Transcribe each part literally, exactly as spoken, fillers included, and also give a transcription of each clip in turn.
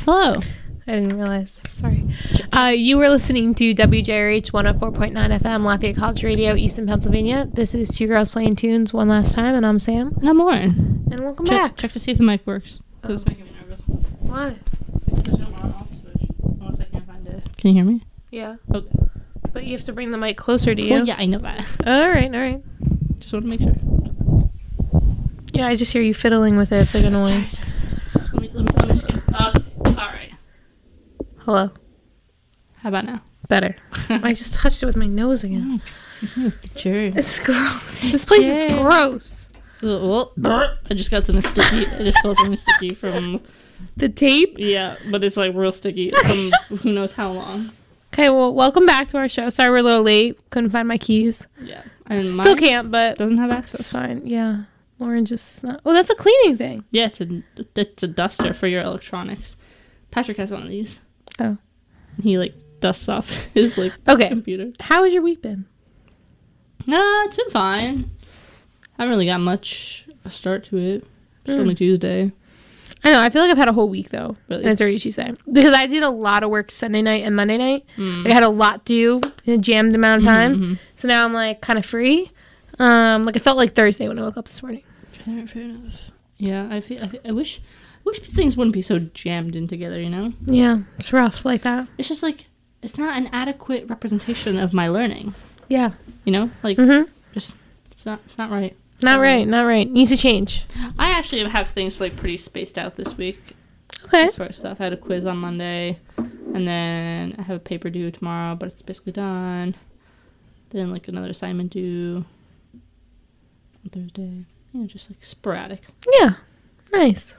Hello. I didn't realize. Sorry. Uh, you were listening to W J R H one oh four point nine F M, Lafayette College Radio, Easton, Pennsylvania. This is Two Girls Playing Tunes one last time, and I'm Sam. And I'm Lauren. And welcome check, back. Check to see if the mic works. Because Oh. it's making me nervous. Why? Because there's no on-off switch. Unless I can't find it. Can you hear me? Yeah. Okay. But you have to bring the mic closer to you. Well, yeah, I know that. All right, all right. Just want to make sure. Yeah, I just hear you fiddling with it. It's like annoying. Sorry, sorry, sorry, sorry. Let me, let me, let me just get up. All right. Hello. How about now? Better. I just touched it with my nose again. Sure. It's gross. This place is Jerk. gross. I just got some sticky. It just feels really sticky from. The tape? Yeah, but it's like real sticky from who knows how long. Okay, well, welcome back to our show. Sorry we're a little late. Couldn't find my keys. Yeah. And Still mine can't, but doesn't have it's access. fine. Yeah. Lauren just is not. Oh, that's a cleaning thing. Yeah, it's a it's a duster for your electronics. Patrick has one of these. Oh. He like dusts off his like Okay. computer. How has your week been? Nah, it's been fine. I haven't really got much a start to it. It's Mm. only Tuesday. I know. I feel like I've had a whole week, though. Really? And it's already Tuesday. Because I did a lot of work Sunday night and Monday night. Mm. I had a lot to do in a jammed amount of time. Mm-hmm. So now I'm, like, kind of free. Um, Like, it felt like Thursday when I woke up this morning. Fair, fair enough. Yeah, I feel, I feel. I wish. I wish things wouldn't be so jammed in together. You know. Yeah. It's rough like that. It's just like it's not an adequate representation of my learning. Yeah. You know, like Mm-hmm. just it's not it's not right. Not So, right. Not right. Needs to change. I actually have things like pretty spaced out this week. Okay. As far as stuff, I had a quiz on Monday, and then I have a paper due tomorrow, but it's basically done. Then like another assignment due on Thursday. You know, just like sporadic. Yeah. Nice.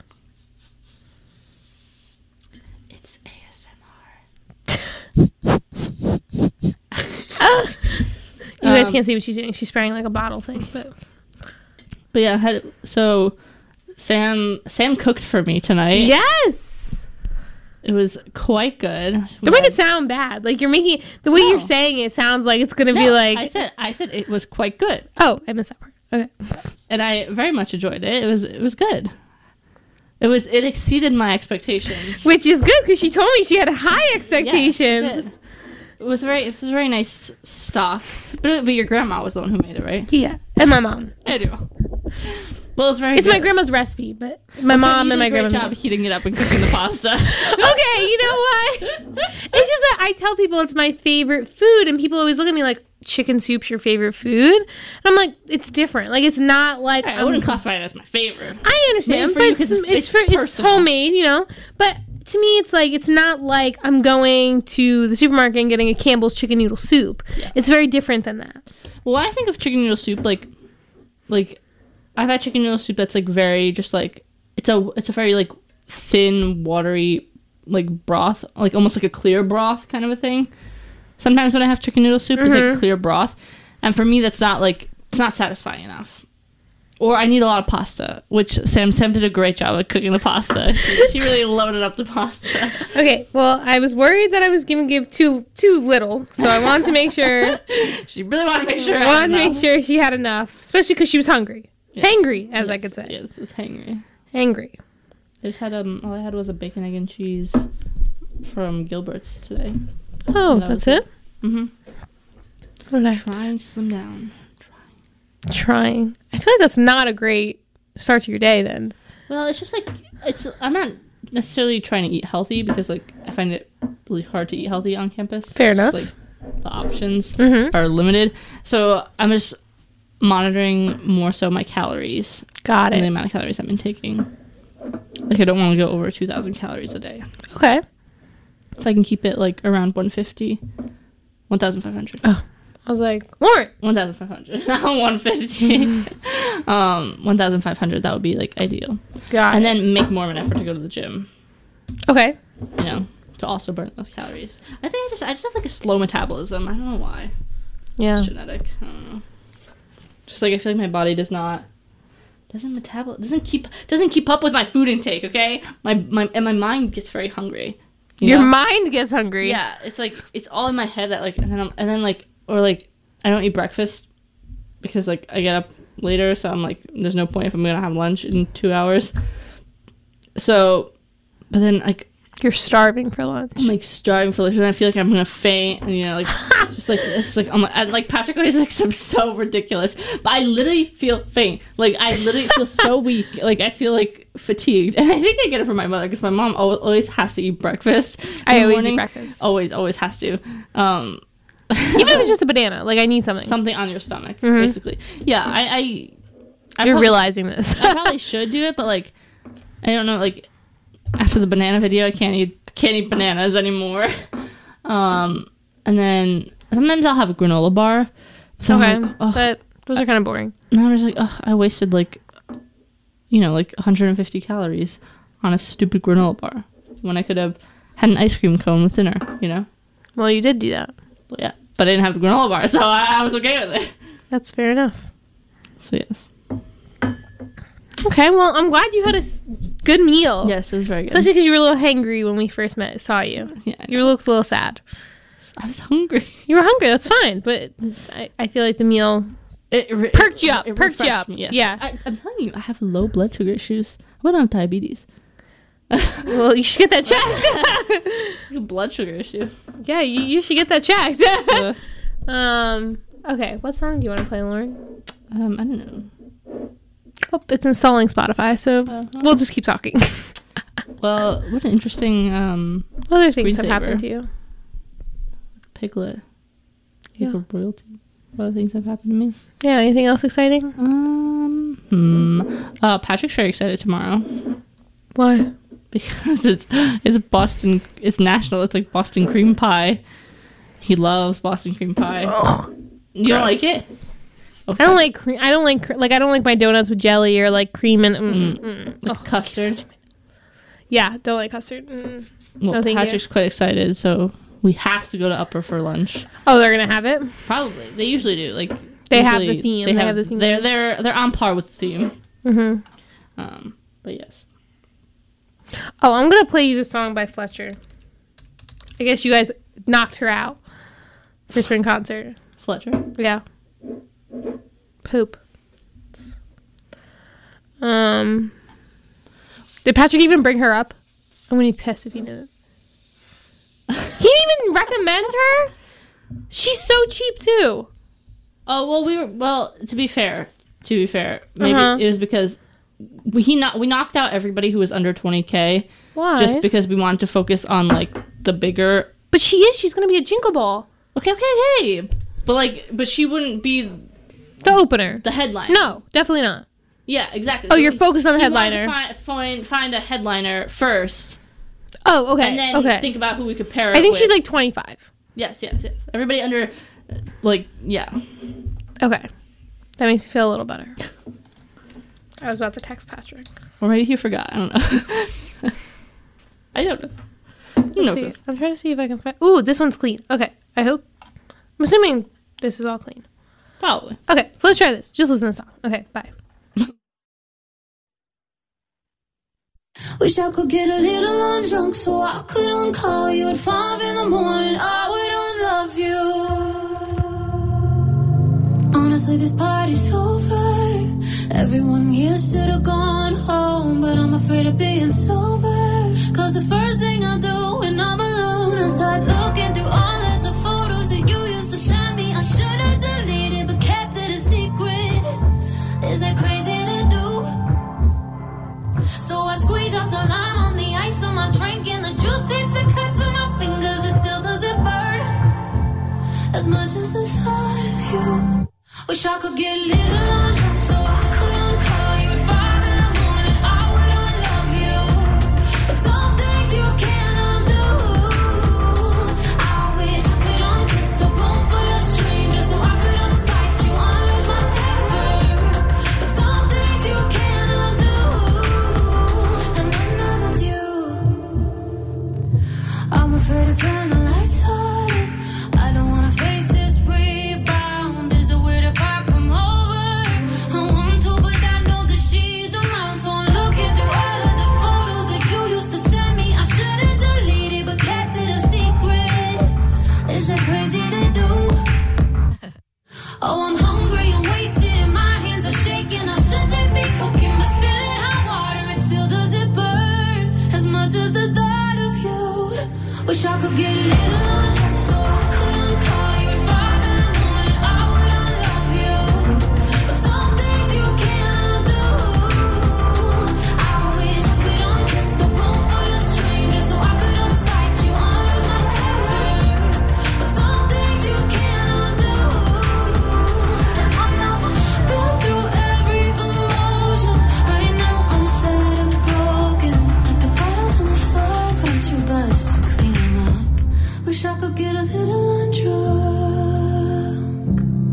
It's A S M R. You guys Um, can't see what she's doing. She's spraying like a bottle thing, but But yeah, I had so Sam Sam cooked for me tonight. yes, It was quite good. don't make it sound bad. Like you're making the way No. you're saying it sounds like it's gonna be No, like. I said I said it was quite good, Oh, I missed that part. Okay. and I very much enjoyed it. It was it was good. It was it exceeded my expectations. Which is good because she told me she had high Yes, it expectations. did. It was very it was very nice stuff. But but your grandma was the one who made it, right? Yeah, and my mom. I do. Well, it was very. It's good. my grandma's recipe, but my So mom you and did my a great grandma. job heating it up and cooking the pasta. Okay, you know what? It's just that I tell people it's my favorite food, and people always look at me like, chicken soup's your favorite food? And I'm like, it's different. Like, it's not like... I wouldn't classify it as my favorite. I understand, Maybe for but you it's, 'cause it's- it's, it's for, it's personal. homemade, you know? But to me, it's like, it's not like I'm going to the supermarket and getting a Campbell's chicken noodle soup. Yeah. It's very different than that. Well, when I think of chicken noodle soup, like, like, I've had chicken noodle soup that's like very just like it's a it's a very like thin, watery like broth, like almost like a clear broth kind of a thing. Sometimes when I have chicken noodle soup, it's Mhm. like clear broth, and for me, that's not like it's not satisfying enough. Or I need a lot of pasta, which Sam Sam did a great job at cooking the pasta. She, she really loaded up the pasta. Okay, well, I was worried that I was going to give too too little, so I wanted to make sure... She really wanted to make sure. I I wanted had to make enough. sure she had enough, especially because she was hungry. Yes. Hangry, as I Yes, could say. Yes, it was hangry. Hangry. I just had um all I had was a bacon, egg, and cheese from Gilbert's today. Oh, That that's was it? Mm-hmm. What did I... Trying to slim down. Trying. Trying. I feel like that's not a great start to your day then. Well, it's just like it's. I'm not necessarily trying to eat healthy because like I find it really hard to eat healthy on campus. Fair It's just, enough. like the options Mm-hmm. are limited, so I'm just monitoring more so my calories Got and the it. amount of calories I'm taking. Like I don't want to go over two thousand calories a day. Okay. If I can keep it like around one fifty, one thousand five hundred. Oh. I was like, Lauren. one thousand five hundred, not one fifty. um, one thousand five hundred, that would be like ideal. Got And it. then make more of an effort to go to the gym, Okay. you know, to also burn those calories. I think I just I just have like a slow metabolism. I don't know why. Yeah. It's genetic. I don't know. Just like I feel like my body does not doesn't metabolize doesn't keep doesn't keep up with my food intake, okay? My my and my mind gets very hungry. you Your know? mind gets hungry. Yeah, it's like it's all in my head that like and then I'm, and then like or like I don't eat breakfast because like I get up later, so I'm like there's no point if I'm gonna have lunch in two hours. So, but then like You're starving for lunch. I'm like starving for lunch, and I feel like I'm gonna faint. And you know, like just like it's like I'm and, like Patrick always thinks I'm so ridiculous, but I literally feel faint. Like I literally feel so weak. Like I feel like fatigued, and I think I get it from my mother because my mom al- always has to eat breakfast. I in the always morning. eat breakfast. Always, always has to. Um, Even if it's just a banana, like I need something. something on your stomach, Mhm. basically. Yeah, I. I, I You're prob- realizing this. I probably should do it, but like, I don't know. Like after the banana video, I can't eat can't eat bananas anymore. Um, and then sometimes I'll have a granola bar. So okay, I'm like, oh. but those are kind of boring. And I'm just like, oh, I wasted like, you know, like one hundred fifty calories on a stupid granola bar when I could have had an ice cream cone with dinner. You know. Well, you did do that. But yeah, but I didn't have the granola bar, so I, I was okay with it. That's fair enough. So yes. Okay, well, I'm glad you had a s- good meal. Yes, it was very good. Especially because you were a little hangry when we first met, saw you. Yeah, You looked a little sad. I was hungry. You were hungry. That's fine, but I, I feel like the meal It, it perked you up. it perked you refreshed up. me, yes. Yeah. I, I'm telling you, I have low blood sugar issues. I don't have diabetes. Well, you should get that checked. It's like a blood sugar issue. Yeah, you, you should get that checked. Uh, um. Okay, what song do you want to play, Lauren? um, I don't know. Oh, it's installing Spotify, so Uh-huh. we'll just keep talking. Well, what an interesting um, Other things have Screensaver. happened to you. Piglet. Yeah. Piglet royalty. What other things have happened to me? Yeah, anything else exciting? Um, hmm. Uh, Patrick's very excited tomorrow Why? because it's it's Boston. It's national. It's like Boston cream pie. He loves Boston cream pie. Ugh. You don't gross. like it? I don't like cream. I don't like cre- like I don't like my donuts with jelly or like cream and mm, Mm. mm. Like Oh, custard. Yeah, don't like custard. Mm. Well, No, thank Patrick's quite excited, so we have to go to Upper for lunch. Oh, they're gonna have it. Probably. They usually do. Like They have usually the theme. They have the theme. They're they're they're on par with the theme. Mm-hmm. Um, but yes. Oh, I'm gonna play you the song by Fletcher. I guess you guys knocked her out for spring concert. Fletcher. Yeah. Poop. Um. Did Patrick even bring her up? I'm gonna be pissed if he didn't. He didn't even recommend her. She's so cheap too. Oh well, we were well. To be fair, to be fair, maybe Uh-huh. it was because we he not we knocked out everybody who was under twenty k Why? just because we wanted to focus on like the bigger. But she is. She's gonna be a Jingle Ball. Okay, okay, okay. But like, but she wouldn't be The opener. the headline. No, definitely not. Yeah, exactly. Oh, So you're he- focused on the he wanted headliner. to Find, find find a headliner first, Oh, okay. and then okay. think about who we could pair. It I think she's with. like twenty-five. Yes, yes, yes. Everybody under, like, yeah. Okay. That makes me feel a little better. I was about to text Patrick. Or maybe he forgot. I don't know. I don't know. You know, Let's see. Chris. I'm trying to see if I can find. Ooh, this one's clean. Okay. I hope. I'm assuming this is all clean. Probably. Okay, so let's try this. Just listen to the song. Okay, bye. Wish I could get a little on drunk so I couldn't call you at five in the morning. I wouldn't love you. Honestly, this party's over. Everyone here should have gone home, but I'm afraid of being sober. Cause the first thing I do when I'm alone is start looking through all of the photos that you used to send me. I should have deleted but kept it a secret. Is that crazy to do? So I squeeze out the lime on the ice on my drink, and the juice hits the cuts on my fingers. It still doesn't burn as much as the thought of you. Wish I could get a little on drunk so I couldn't call you at five in the morning. I wouldn't love you, but some things you can't undo. I wish I could unkiss the room full of strangers so I could unspite you, unlose my temper. But some things you can't undo, and one of them's you. I'm afraid to turn the lights on. I don't wanna face this rebound. Is it weird if I come over? Wish I could get a little lunch so I couldn't call you at five in the morning. I would unlove you, but some things you can't undo. I wish I could unkiss the room full of strangers so I could unspite you, unlose my temper. But some things you can't undo. Been through every emotion. Right now I'm sad and broken. Like the bottles on the floor, but I'm too buzzed to clean them up. Wish I could get a little undrunk,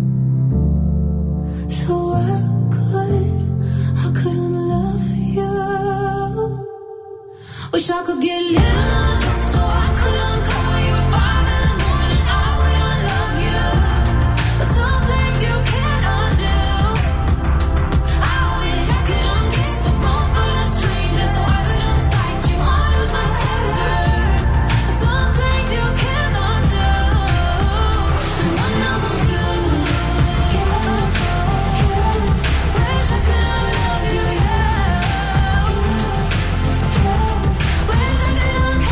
so I could, I could unlove you. Wish I could get a little undrunk so I could uncall you at five in the morning. I would unlove you, but some things you can't undo. I wish I could unkiss the room full of strangers so I could unspite you, unlose my temper. But some things you can't undo, and one of them too. Yeah, yeah. Wish I could unlove you, yeah. Yeah. Wish I could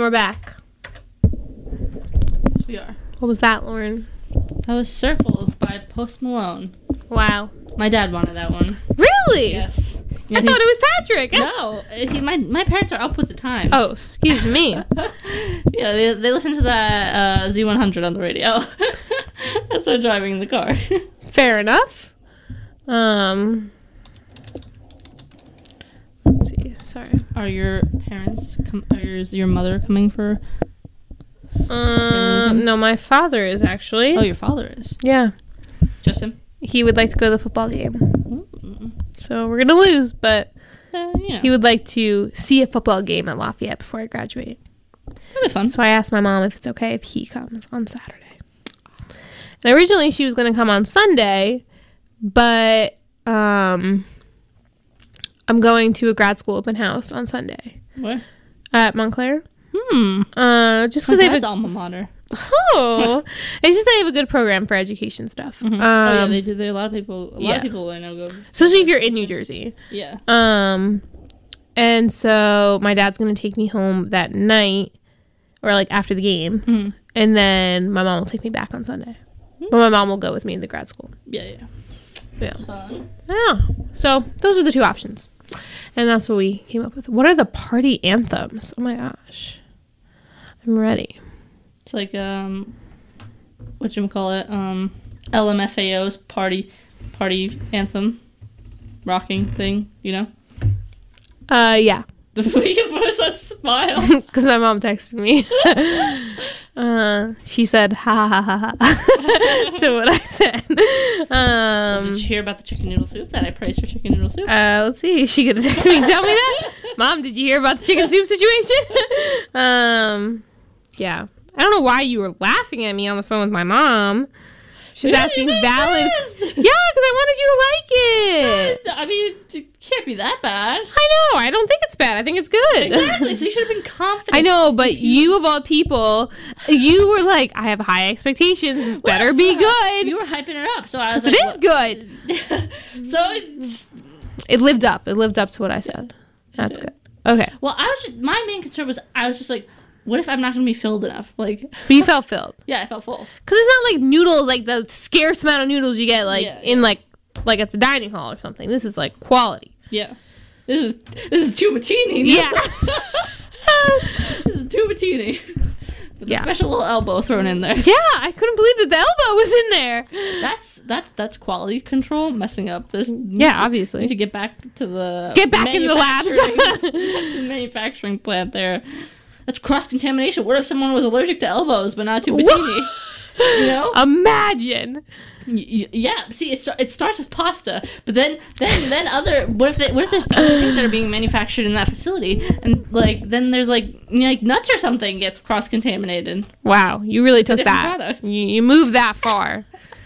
we're back. Yes, we are. What was that, Lauren? That was Circles by Post Malone. Wow. My dad wanted that one. Really? Yes. I thought it was Patrick. No, see, my my parents are up with the times. Oh, excuse me. Yeah, they, they listen to that uh, Z one hundred on the radio as they're driving in the car. Fair enough. Um. Let's see. Sorry. Are your parents? Com- or is your mother coming for? Um. No, my father is actually. Oh, your father is. Yeah. Just him. He would like to go to the football game. Ooh. So we're gonna lose, but Uh, you know, he would like to see a football game at Lafayette before I graduate. that'd be fun. So I asked my mom if it's okay if he comes on Saturday. And originally she was going to come on Sunday, but um, I'm going to a grad school open house on Sunday Where? at Montclair. Hmm. Uh, just My because they have dad's a, alma mater. oh, it's just they have a good program for education stuff. Mhm. Um, oh yeah, they do. They, a lot of people. A lot yeah. of people I know go. especially if you're in New Jersey. Yeah. Um, and so my dad's gonna take me home that night, or like after the game, Mhm. and then my mom will take me back on Sunday. But my mom will go with me to grad school. Yeah, yeah. Yeah. It's fun. Yeah. So those are the two options, and that's what we came up with. What are the party anthems? Oh my gosh, I'm ready. It's like um, what you call it? Um, L M F A O's party party anthem, rocking thing. You know. Uh, yeah, The way you was that smile. because my mom texted me. uh, she said ha ha ha ha to what I said. Um. Did you hear about the chicken noodle soup that I praised for chicken noodle soup? Uh, let's see. Is she gonna text me and tell me that? Mom, did you hear about the chicken soup situation? um, yeah. I don't know why you were laughing at me on the phone with my mom. She's Yeah, asking you're so valid. embarrassed. Yeah, because I wanted you to like it. I mean, it can't be that bad. I know. I don't think it's bad. I think it's good. Exactly. So you should have been confident. I know, but you of all people, you were like, I have high expectations. This Well, better be so good. You were hyping it up, so I was Because like, it is well- good. So it's It lived up. It lived up to what I said. That's good. Okay. well. I was just my main concern was I was just like, what if I'm not going to be filled enough? Like, But you felt filled. yeah, I felt full. Because it's not like noodles, like the scarce amount of noodles you get, like Yeah, in like like at the dining hall or something. This is like quality. Yeah, this is this is tubatini. Yeah. This is tubatini. With Yeah. a special little elbow thrown in there. Yeah, I couldn't believe that the elbow was in there. That's that's that's quality control messing up this. Yeah, obviously. Need to get back to the Get back in the labs. manufacturing- the manufacturing plant there. That's cross contamination. What if someone was allergic to elbows but not to tubatini? You know? Imagine. Y- y- yeah. See, it, sta- it starts with pasta, but then then then other. What if they, what if there's other things that are being manufactured in that facility, and like then there's like you know, like nuts or something gets cross contaminated. Wow, you really took different that. product. You, you moved that far.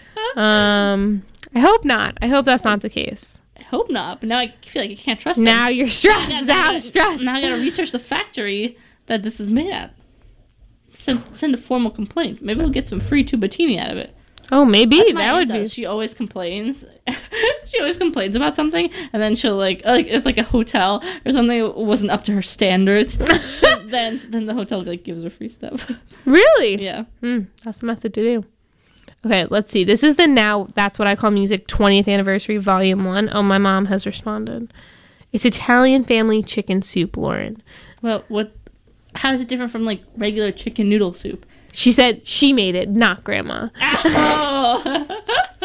um, I hope not. I hope that's not the case. I hope not, but now I feel like I can't trust them. Now you're stressed. Now I Now I'm gotta- stressed. Now I gotta research the factory that this is made at. Send send a formal complaint. Maybe we'll get some free tubatini out of it. Oh, maybe That's my that would aunt be. does. She always complains. She always complains about something, and then she'll like like it's like a hotel or something that wasn't up to her standards. So then then the hotel like gives her free stuff. Really? Yeah. Hmm, that's the method to do. Okay, let's see. This is the Now That's What I Call Music twentieth Anniversary Volume one. Oh, my mom has responded. It's Italian family chicken soup, Lauren. Well, what? How is it different from like regular chicken noodle soup? She said she made it, not grandma. Oh.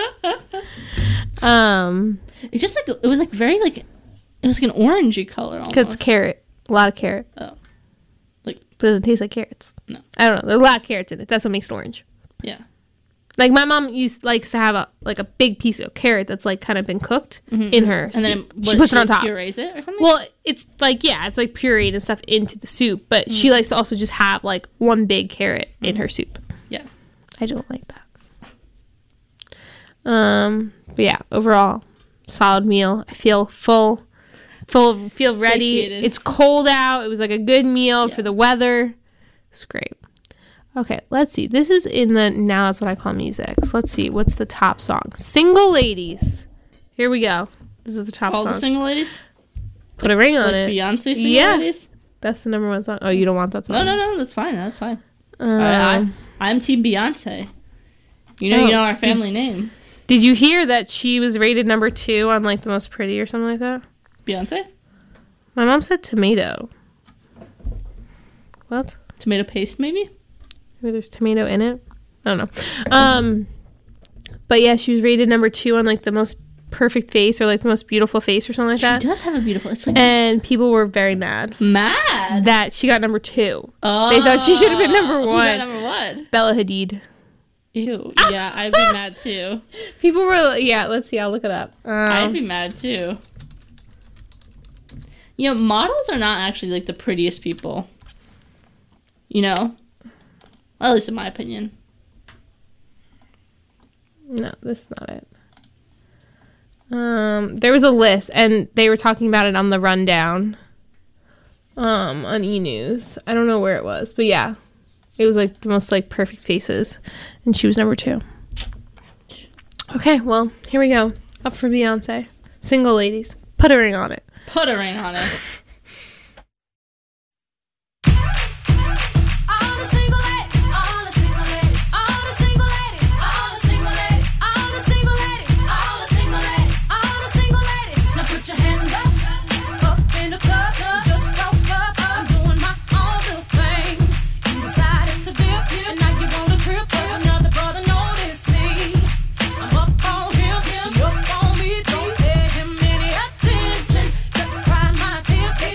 Um, It's just like it was like very like it was like an orangey color almost. it's carrot. A lot of carrot. Oh. Like Doesn't taste like carrots. No. I don't know. There's a lot of carrots in it. That's what makes it orange. yeah. Like my mom used likes to have a like a big piece of carrot that's like kind of been cooked in her And then soup. it, she what, puts it on top. Purees it or something. Well, it's like yeah, it's like pureed and stuff into the soup, but she likes to also just have like one big carrot in her soup. yeah. I don't like that. Um, but yeah, overall, solid meal. I feel full, full, feel ready. Satiated. It's cold out. It was like a good meal Yeah. for the weather. It's great. Okay, let's see. This is in the Now That's What I Call Music. So let's see. What's the top song? Single Ladies. Here we go. This is the top All song. the single ladies. Put a ring on Like it. Beyonce single Yeah. ladies. That's the number one song. Oh, you don't want that song? No, no, no. That's fine. That's fine. Um, All right, I, I'm Team Beyonce. You know, Oh, you know our family name. Did you hear that she was rated number two on like the most pretty or something like that? Beyonce? My mom said tomato. What? Tomato paste, maybe? Maybe there's tomato in it. I don't know. Um, but yeah, she was rated number two on like the most perfect face or like the most beautiful face or something like She that. does have a beautiful. It's like And people were very mad mad. that she got number two. Oh, They thought she should have been number who one. got number one. Bella Hadid. Ew. Yeah, I'd be mad too. People were, yeah, let's see. I'll look it up. Um, I'd be mad too. You know, models are not actually like the prettiest people. You know? At least in my opinion. No, this is not it. Um, there was a list, and they were talking about it on the rundown. Um, on E! News. I don't know where it was, but yeah, it was like the most like perfect faces, and she was number two. Okay, well, here we go. Up for Beyonce. Single ladies, put a ring on it. Put a ring on it. All the single ladies, all the single ladies, all the single ladies, all the single ladies, all the single ladies, all the single ladies, all the single ladies. Now put your hands up, up in the club, just broke up. I'm doing my own little thing. You decided to dip, and now you want a trip. But another brother noticed me. I'm up on him, he up on me. Don't pay him any attention. Just crying my tears.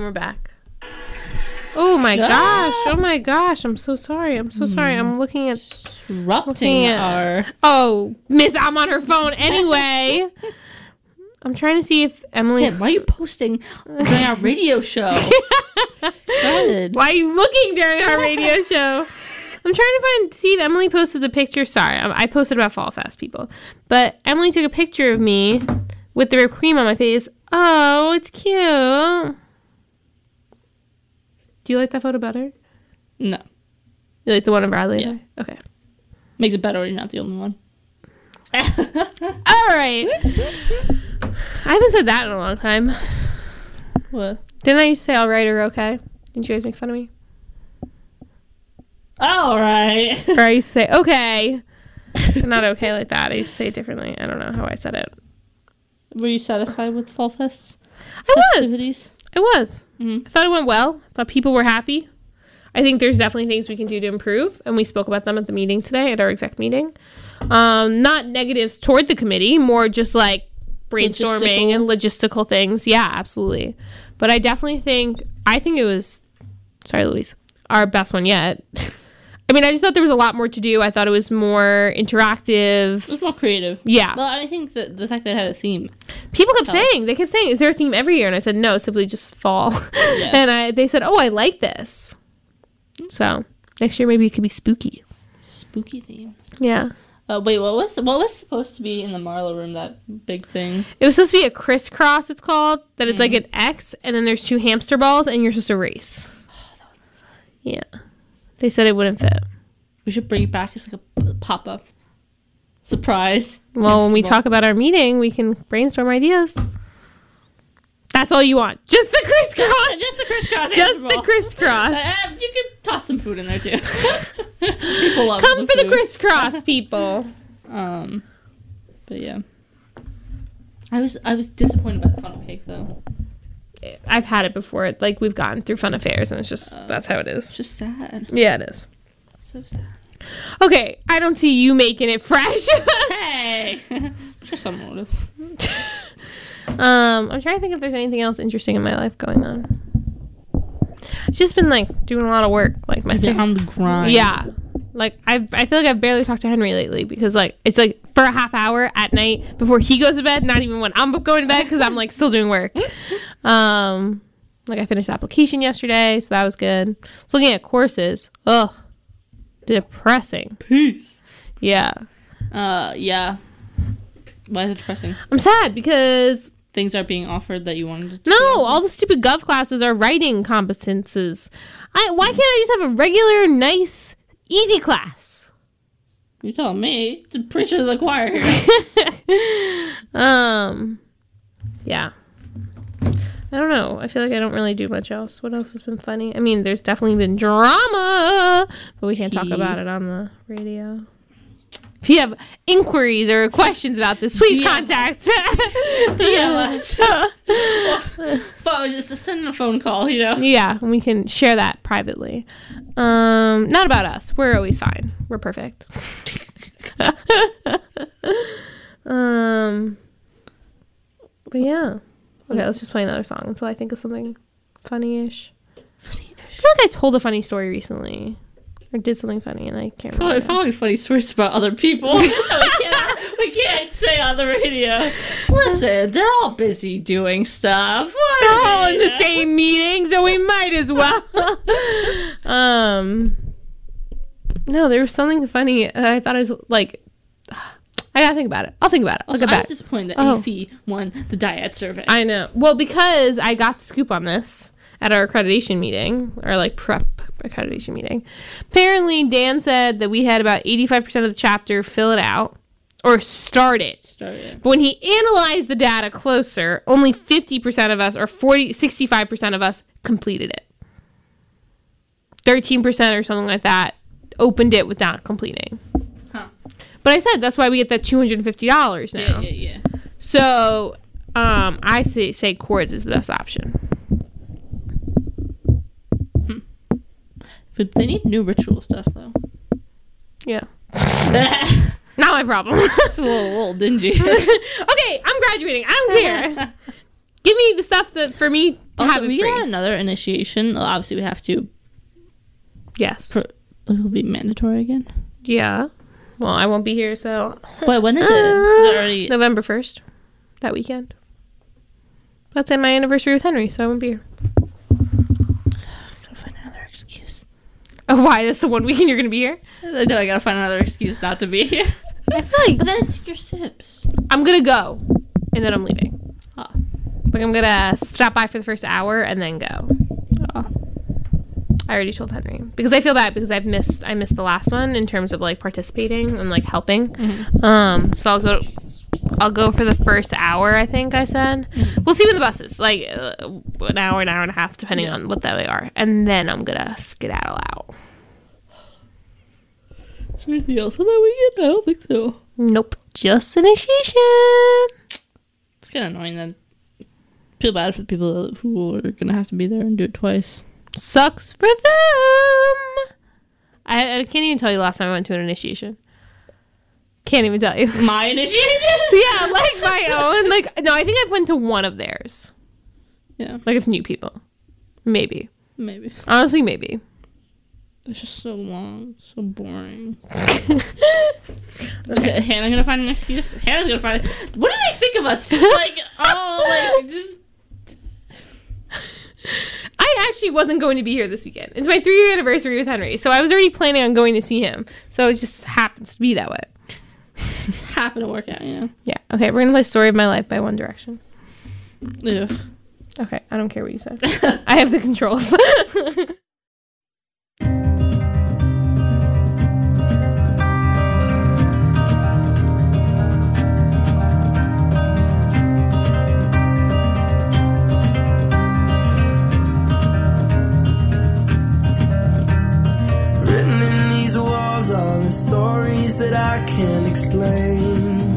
we're back. Oh my Ah. gosh. Oh my gosh. I'm so sorry. I'm so sorry. I'm looking at... Disrupting at- our... Oh, Miss, I'm on her phone anyway. I'm trying to see if Emily... Why are you posting during our radio show? Go ahead. Why are you looking during our radio show? I'm trying to find... See if Emily posted the picture. Sorry, I I posted about Fall Fest, people. But Emily took a picture of me with the whipped cream on my face. Oh, it's cute. Do you like that photo better? No. You like the one of Bradley? Yeah. Okay. Makes it better when you're not the only one. All right. I haven't said that in a long time. What? Didn't I used to say all right or okay? Didn't you guys make fun of me? All right. Or I used to say okay. Not okay like that. I used to say it differently. I don't know how I said it. Were you satisfied with Fall Fest I was. festivities? I was. Mhm. I thought it went well. I thought people were happy. I think there's definitely things we can do to improve, and we spoke about them at the meeting today, at our exec meeting. Um, not negatives toward the committee, more just like brainstorming Logistical. and logistical things. Yeah, absolutely. But I definitely think, I think it was, sorry, Louise, our best one yet. I mean, I just thought there was a lot more to do. I thought it was more interactive. It was more creative. Yeah. Well, I think that the fact that it had a theme. People kept helped. saying, they kept saying, is there a theme every year? And I said, no, simply just fall. Yeah. And I, they said, oh, I like this. So next year maybe it could be spooky. Spooky theme. Yeah. Uh, wait, what was what was supposed to be in the Marlowe room? That big thing. It was supposed to be a crisscross, it's called. That it's like an X, and then there's two hamster balls, and you're supposed to race. Yeah. They said it wouldn't fit. We should bring it back as like a pop up surprise. Well, when we Hamster ball. talk about our meeting, we can brainstorm ideas. That's all you want. Just the crisscross. just the crisscross. Just hamster the ball. crisscross. Uh, you could toss some food in there too. People love Come the for the food. crisscross, people. Um, but yeah, I was I was disappointed by the funnel cake though. I've had it before. Like, we've gotten through fun affairs, and it's just, that's how it is. It's just sad. Yeah, it is. So sad. Okay, I don't see you making it fresh. Hey, I'm sure someone would have. um, I'm trying to think if there's anything else interesting in my life going on. I've just been, like, doing a lot of work. Like, my Been on the grind. Yeah. Like, I I feel like I've barely talked to Henry lately because, like, it's, like, for a half hour at night before he goes to bed, not even when I'm going to bed because I'm, like, still doing work. Um, like, I finished the application yesterday, so that was good. I was looking at courses. Ugh. Depressing. Peace. Yeah. Uh, yeah. Why is it depressing? I'm sad because Things are being offered that you wanted to. no, all the stupid gov classes are writing competences. I why can't I just have a regular, nice, easy class? You tell me. To preach to the choir here. um, yeah. I don't know. I feel like I don't really do much else. What else has been funny? I mean, there's definitely been drama, but we can't talk Tea. about it on the radio. If you have inquiries or questions about this, please D M contact. D M us. Phone, just send a phone call, you know. Yeah, and we can share that privately. Um, not about us. We're always fine. We're perfect. um, but yeah. Okay, let's just play another song until I think of something funny-ish. Funny-ish. I feel like I told a funny story recently. Or did something funny and I can't Probably, remember. probably funny stories about other people. we, can't, we can't say on the radio. Listen, they're all busy doing stuff. We're all in the same meeting, so we might as well. um, no, there was something funny that I thought I was like, I gotta think about it. I'll think about it. I'll Also, get I back. was disappointed that Oh. A F E won the Diet survey. I know. Well, because I got the scoop on this at our accreditation meeting, or like prep accreditation meeting. Apparently, Dan said that we had about eighty-five percent of the chapter fill it out or start it. Started. But when he analyzed the data closer, only fifty percent of us or forty, sixty-five percent of us completed it. thirteen percent or something like that opened it without completing. Huh. But I said that's why we get that two hundred fifty dollars now. Yeah, yeah, yeah. So um, I say, say Chords is the best option. But they need new ritual stuff, though. Yeah. It's Not my problem. a little, a little dingy. Okay, I'm graduating. I don't care. Give me the stuff that for me Also, have it we free. got another initiation. Well, obviously, we have to. Yes. For, but it'll be mandatory again. Yeah. Well, I won't be here, so. Wait, when is it? Is it already November first. That weekend. That's in my anniversary with Henry, so I won't be here. Gotta find another excuse. Oh, why? That's the one weekend you're going to be here? No, I gotta find another excuse not to be here. I feel like. But then it's your sips. I'm going to go, and then I'm leaving. Oh. Like, I'm going to stop by for the first hour and then go. Oh. I already told Henry. Because I feel bad because I've missed, I missed the last one in terms of, like, participating and, like, helping. Mm-hmm. Um, so I'll go... I'll go for the first hour, I think I said. Mm-hmm. We'll see when the bus is. Like, uh, an hour, an hour and a half, depending yeah. on what they are. And then I'm going to skedaddle out. Is there anything else on that weekend? I don't think so. Nope. Just initiation. It's kind of annoying that I feel bad for the people who are going to have to be there and do it twice. Sucks for them. I, I can't even tell you the last time I went to an initiation. Can't even tell you. My initiation? Yeah, like my own. Like, no, I think I've went to one of theirs. Yeah. Like, of new people. Maybe. Maybe. Honestly, maybe. It's just so long. So boring. Okay, Hannah gonna find an excuse? Hannah's gonna find it. What do they think of us? Like, oh, like, just... I actually wasn't going to be here this weekend. It's my three-year anniversary with Henry, so I was already planning on going to see him. So it just happens to be that way. Just happened to work out, you know? Yeah. Okay, we're gonna play Story of My Life by One Direction. Ugh. Okay, I don't care what you said. I have the controls. Written in these walls are the stories that I can't explain.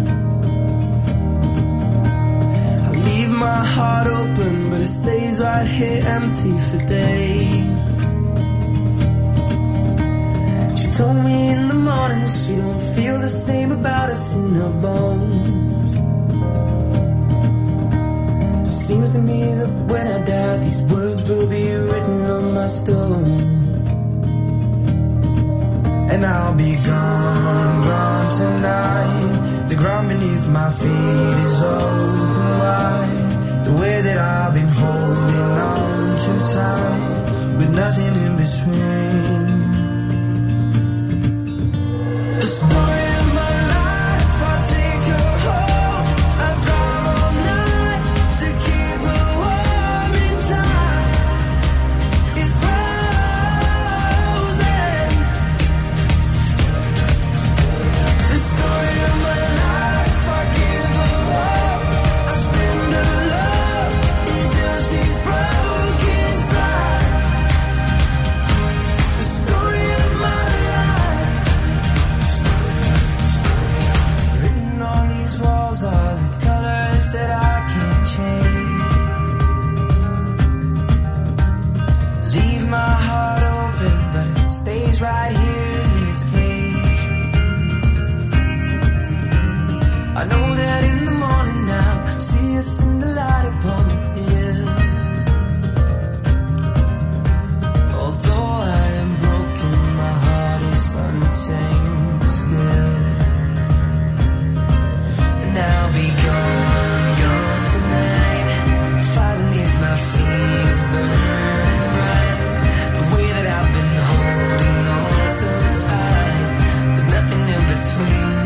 Leave my heart open, but it stays right here empty for days. She told me in the morning she don't feel the same about us in her bones. It seems to me that when I die, these words will be written on my stone. And I'll be gone, gone tonight. The ground beneath my feet is open wide. The way that I've been holding on too tight, with nothing in between. The story of my life, I'll take her home. I'll drive all night to keep her warm in time. It's frozen. The story of my life, I give her up. I spend her love until she's broke inside. The story of my life. Written on these walls are the colors that I can't change. Leave my heart open, but it stays right here in its cage. I know that in the morning now, see us in the light upon the hill. Although I am broken, my heart is untamed still. And I'll be gone, gone tonight. Fire beneath my feet is burning bright. The way that I've been holding on so tight, with nothing in between.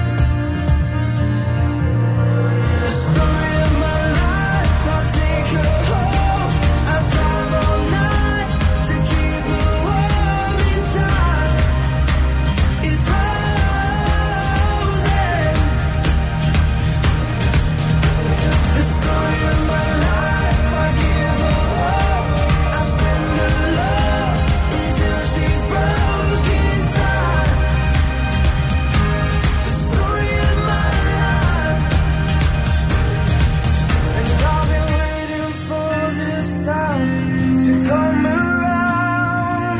The story of my life, I'll take her home. I'll drive all night to keep her warm in time. It's frozen. The story of my life, I give her up. I spend her love until she's broke inside. The story of my life. And I've been waiting for this time to come around.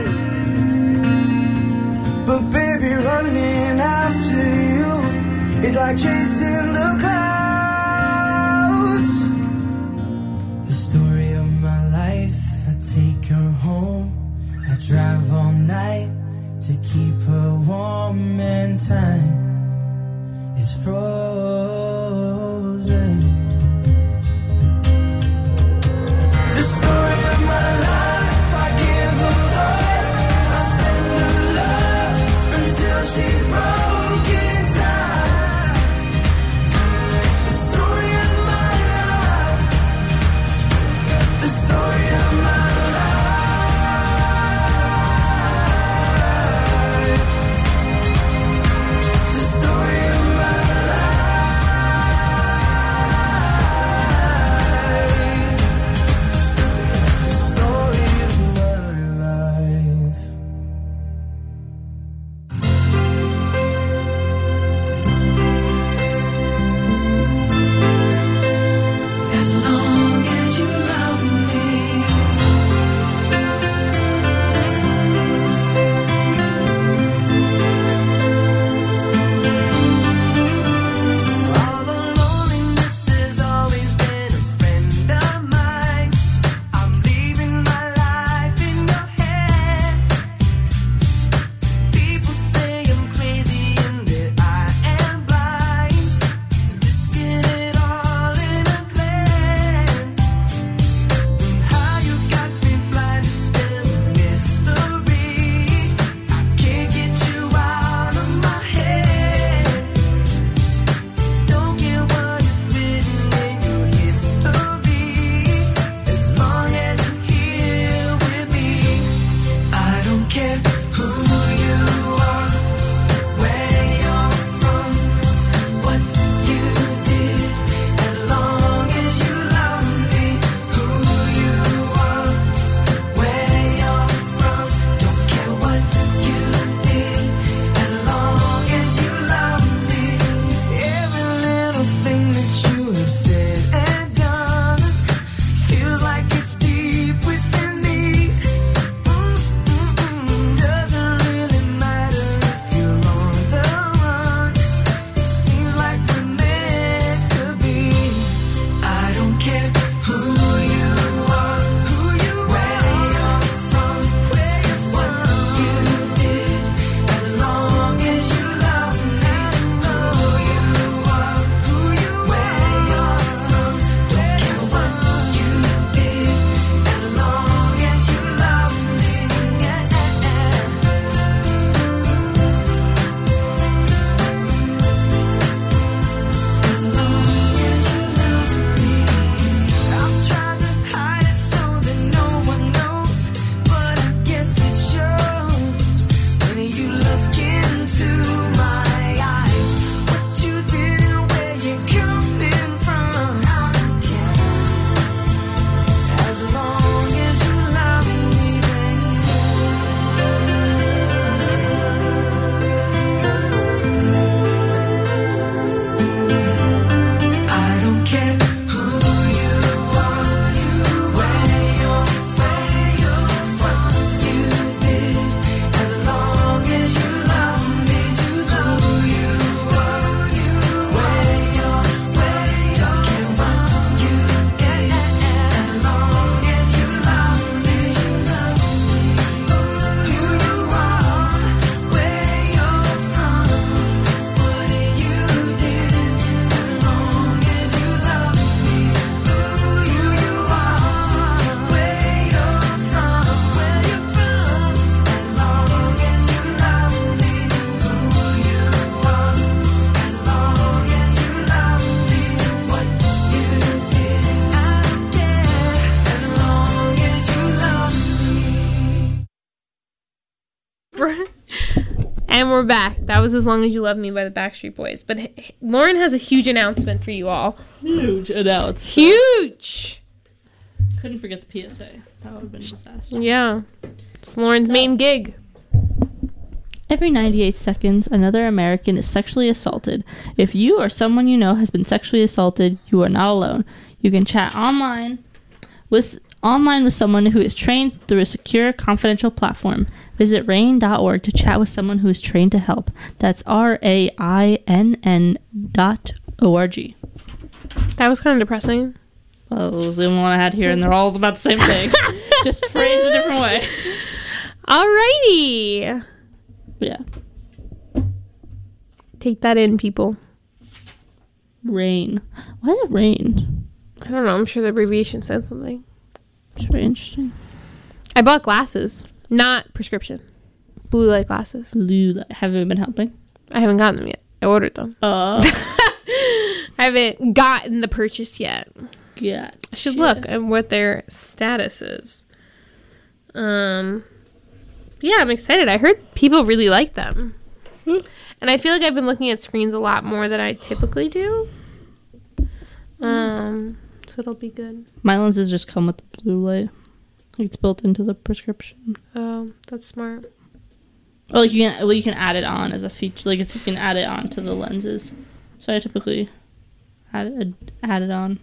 But baby, running after you is like chasing the clouds. The story of my have all night to keep her warm and time is frozen. The story of my life, I give her all, I spend her love until she's broken inside. The story of my life, the story of my life. And we're back. That was As Long As You Love Me by the Backstreet Boys. But h- Lauren has a huge announcement for you all. Huge announcement. Huge! Couldn't forget the P S A. That would have been a disaster. Yeah. It's Lauren's So- main gig. Every ninety-eight seconds, another American is sexually assaulted. If you or someone you know has been sexually assaulted, you are not alone. You can chat online with online with someone who is trained through a secure, confidential platform. Visit rain dot org to chat with someone who is trained to help. That's R A I N N dot O R G. That was kind of depressing. Well, it was the only one I had here, and they're all about the same thing. Just phrased a different way. Alrighty. Yeah. Take that in, people. Rain. Why is it rain? I don't know. I'm sure the abbreviation said something. It's very interesting. I bought glasses. Not prescription. Blue light glasses. Blue light. Have you been helping? I haven't gotten them yet. I ordered them. Uh. I haven't gotten the purchase yet. Yeah. I should look at what their status is. Um, yeah, I'm excited. I heard people really like them. And I feel like I've been looking at screens a lot more than I typically do. Um, so it'll be good. My lenses just come with the blue light. It's built into the prescription. Oh, that's smart. Or like you can, well, you can add it on as a feature. Like it's you can add it on to the lenses. So I typically add it, add it on.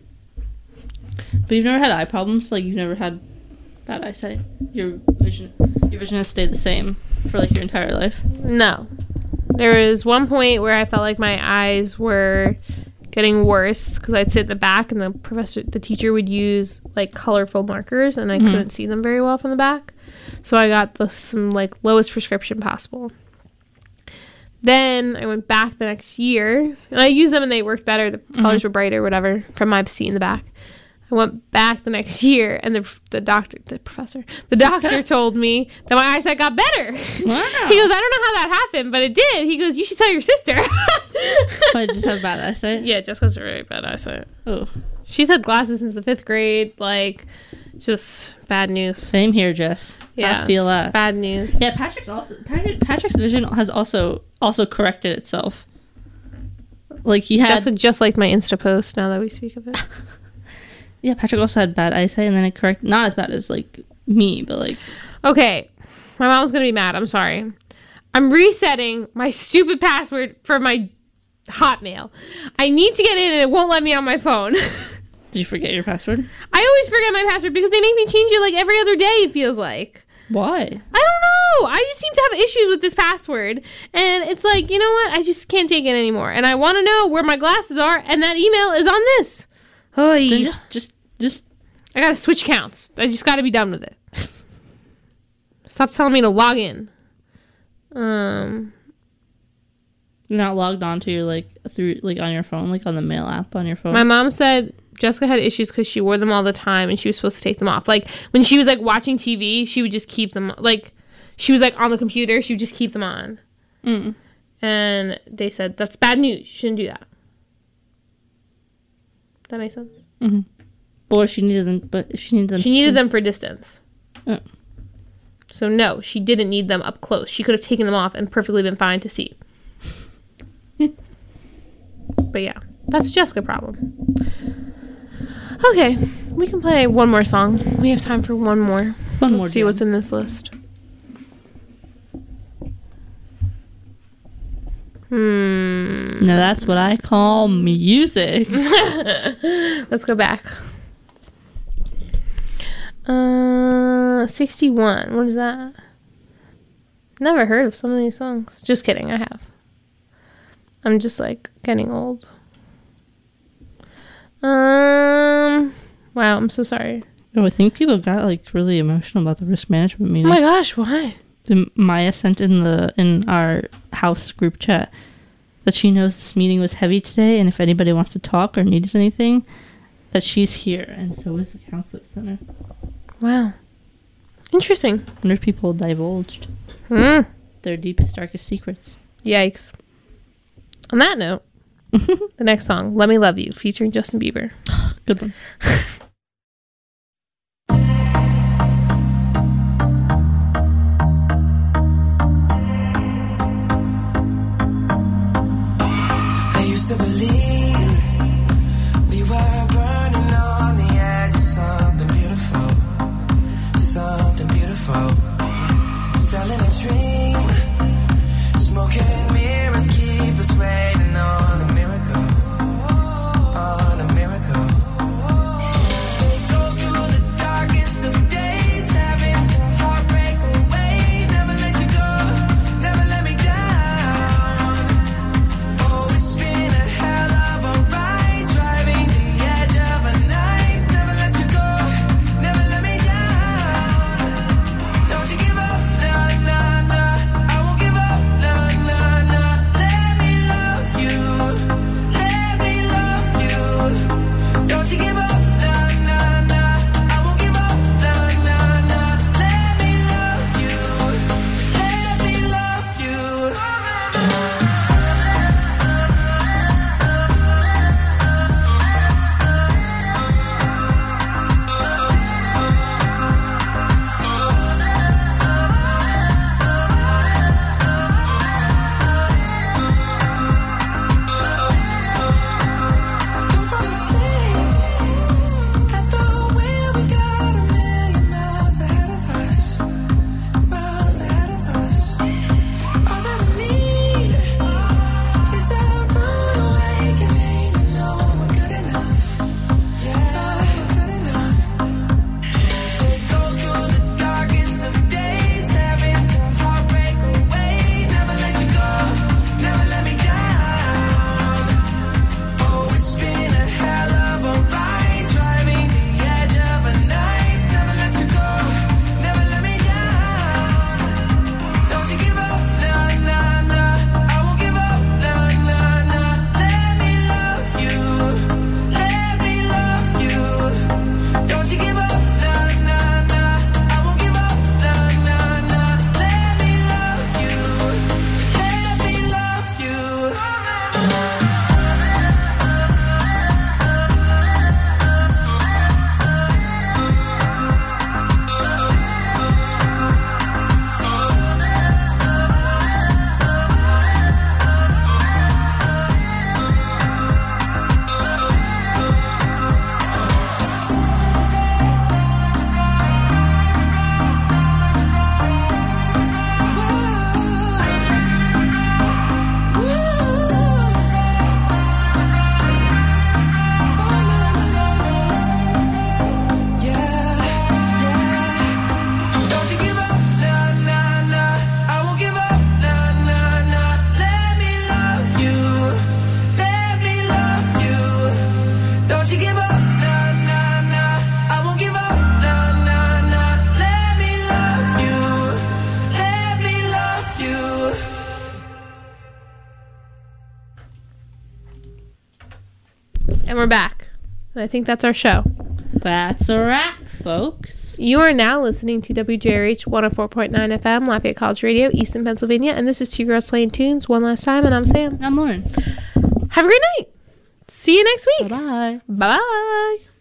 But you've never had eye problems. Like you've never had bad eyesight. Your vision, your vision has stayed the same for like your entire life. No. There was one point where I felt like my eyes were getting worse because I'd sit in the back and the professor, the teacher would use like colorful markers and I mm-hmm. couldn't see them very well from the back. So I got the some like lowest prescription possible. Then I went back the next year and I used them and they worked better. The mm-hmm. colors were brighter, whatever, from my seat in the back. I went back the next year and the the doctor, the professor, the doctor told me that my eyesight got better. Wow. He goes, I don't know how that happened, but it did. He goes, you should tell your sister. I just have bad eyesight? Yeah, just because of really bad eyesight. Oh. She's had glasses since the fifth grade. Like, just bad news. Same here, Jess. Yeah, I feel that. Bad news. Yeah, Patrick's also Patrick, Patrick's vision has also also corrected itself. Like he had just, just like my Insta post. Now that we speak of it. Yeah, Patrick also had bad eyesight, and then it correct not as bad as like me, but like okay, my mom's gonna be mad. I'm sorry. I'm resetting my stupid password for my Hotmail. I need to get in, and it won't let me on my phone. Did you forget your password? I always forget my password because they make me change it like every other day. It feels like. Why? I don't know. I just seem to have issues with this password, and it's like, you know what? I just can't take it anymore, and I want to know where my glasses are, and that email is on this. Oh, then just, just, just. I gotta switch accounts. I just gotta be done with it. Stop telling me to log in. Um, you're not logged on to your like through like on your phone, like on the mail app on your phone. My mom said Jessica had issues because she wore them all the time, and she was supposed to take them off. Like when she was like watching T V, she would just keep them. Like she was like on the computer, she would just keep them on. Mm. And they said that's bad news. You shouldn't do that. That makes sense. Mm-hmm. Or she needed them, but if she needed them, she needed see. them for distance. Oh. So no, she didn't need them up close. She could have taken them off and perfectly been fine to see. But yeah, that's a Jessica problem. Okay, we can play one more song. We have time for one more. One Let's more. see jam. what's in this list. Hmm. Now that's what I call music. Let's go back. Uh, sixty-one. What is that? Never heard of some of these songs. Just kidding, I have. I'm just like getting old. Um. Wow, I'm so sorry. Oh, I think people got like really emotional about the risk management meeting. Oh my gosh, why? The Maya sent in the in our house group chat that she knows this meeting was heavy today, and if anybody wants to talk or needs anything, that she's here, and so is the counseling center. Wow, interesting. I wonder if people divulged mm. their deepest, darkest secrets. Yikes. On that note, the next song, "Let Me Love You," featuring Justin Bieber. Good one. To believe we were burning on the edge of something beautiful, something beautiful. Selling a dream, smoking mirrors keep us waiting on a miracle, on a miracle. And we're back. And I think that's our show. That's a wrap, folks. You are now listening to W J R H one oh four point nine F M, Lafayette College Radio, Easton, Pennsylvania. And this is Two Girls Playing Tunes one last time. And I'm Sam. I'm Lauren. Have a great night. See you next week. Bye-bye. Bye-bye.